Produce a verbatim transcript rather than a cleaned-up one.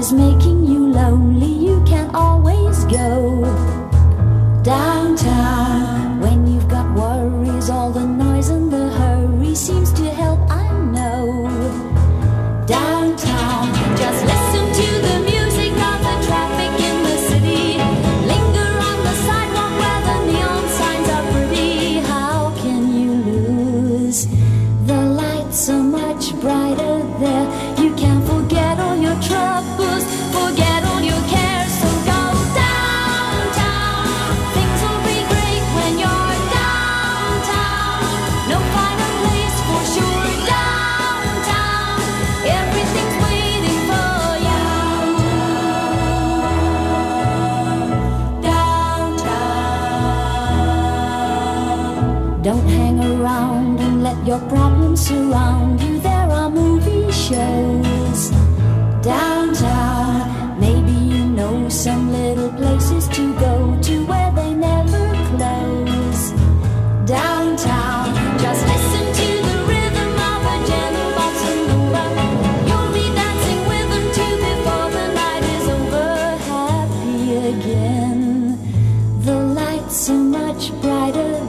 is making you lonely, you can always go downtown. When you've got worries, all the noise and the hurry seems to help, I know. Downtown, just listen to the music of the traffic in the city. Linger on the sidewalk where the neon signs are pretty. How can you lose? The lights are much brighter there. You can forget all your troubles, forget all your cares. So go downtown. Things will be great when you're downtown. No finer place for sure. Downtown, everything's waiting for you. Downtown. Don't hang around and let your problems surround you. There are movie shows downtown. Maybe you know some little places to go to where they never close. Downtown, just listen to the rhythm of a gentle bossa nova. You'll be dancing with them too before the night is over. Happy again. The lights are much brighter